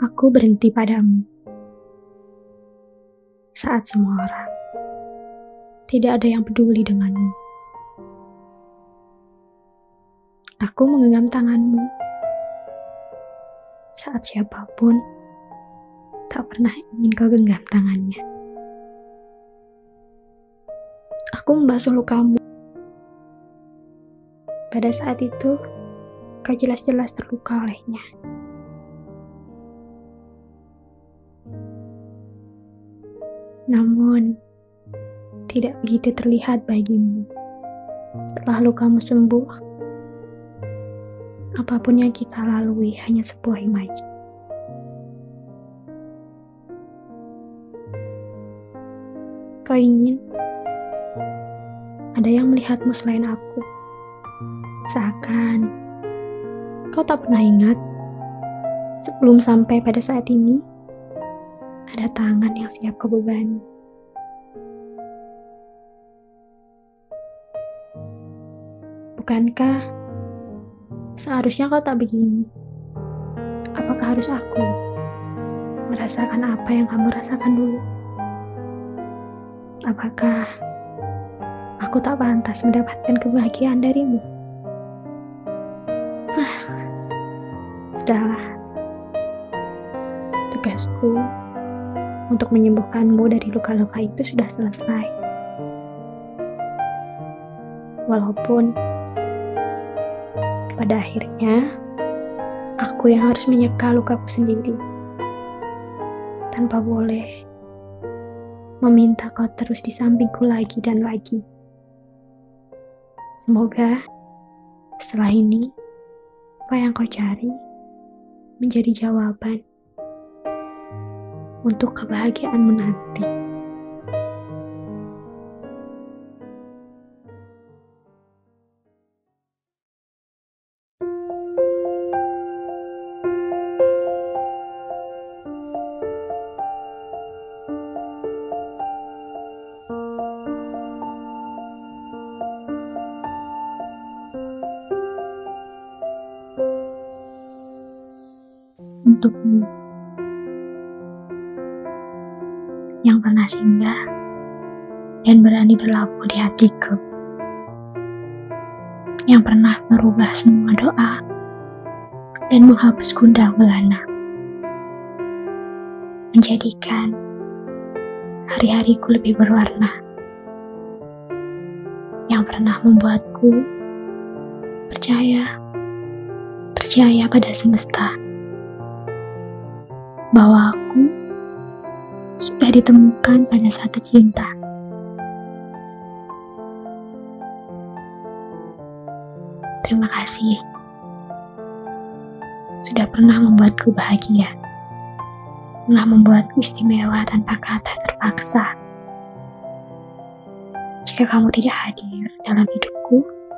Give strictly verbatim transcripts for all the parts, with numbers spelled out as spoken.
Aku berhenti padamu. Saat semua orang tidak ada yang peduli denganmu. Aku menggenggam tanganmu saat siapapun tak pernah ingin kau genggam tangannya. Aku membasuh lukamu. Pada saat itu, kau jelas-jelas terluka olehnya. Namun, tidak begitu terlihat bagimu. Setelah lukamu sembuh, apapun yang kita lalui hanya sebuah imaji. Kau ingin ada yang melihatmu selain aku. Seakan kau tak pernah ingat, sebelum sampai pada saat ini, ada tangan yang siap kau bebani. Bukankah seharusnya kau tak begini? Apakah harus aku merasakan apa yang kamu rasakan dulu? Apakah aku tak pantas mendapatkan kebahagiaan darimu? Ah, sudahlah. Tugasku untuk menyembuhkanmu dari luka-luka itu sudah selesai. Walaupun pada akhirnya aku yang harus menyeka lukaku sendiri, tanpa boleh meminta kau terus di sampingku lagi dan lagi. Semoga setelah ini apa yang kau cari menjadi jawaban untuk kebahagiaanmu nanti. Untukmu yang pernah singgah dan berani berlabuh di hatiku, yang pernah merubah semua doa dan menghapus gundah gulana, menjadikan hari-hariku lebih berwarna, yang pernah membuatku percaya percaya pada semesta bahwa aku sudah ditemukan pada satu cinta. Terima kasih sudah pernah membuatku bahagia, pernah membuatku istimewa tanpa kata terpaksa. Jika kamu tidak hadir dalam hidupku,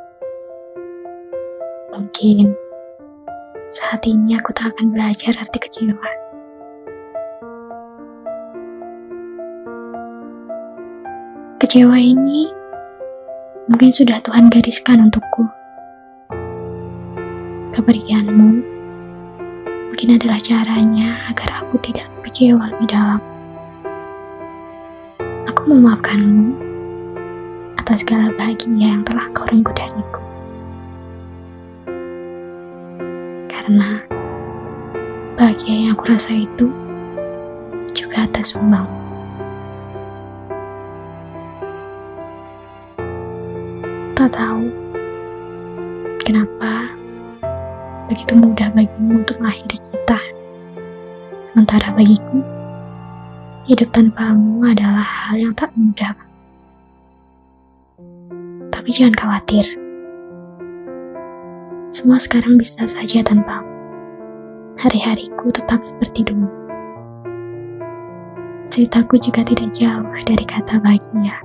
mungkin saat ini aku tak akan belajar arti kecewa. Kecewa ini mungkin sudah Tuhan gariskan untukku. Kepergianmu mungkin adalah caranya agar aku tidak kecewa lebih dalam. Aku memaafkanmu atas segala bahagia yang telah kau renggut dariku. Karena bahagia yang aku rasa itu juga atas sumbangmu. Tak tahu kenapa begitu mudah bagimu untuk mengakhiri kita, sementara bagiku hidup tanpamu adalah hal yang tak mudah. Tapi jangan khawatir, semua sekarang bisa saja tanpamu. Hari-hariku tetap seperti dulu. Ceritaku juga tidak jauh dari kata bahagia.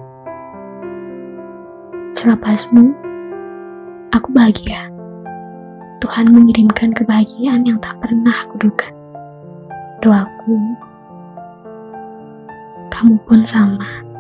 Selepasmu, aku bahagia. Tuhan mengirimkan kebahagiaan yang tak pernah aku duga. Doaku, kamu pun sama.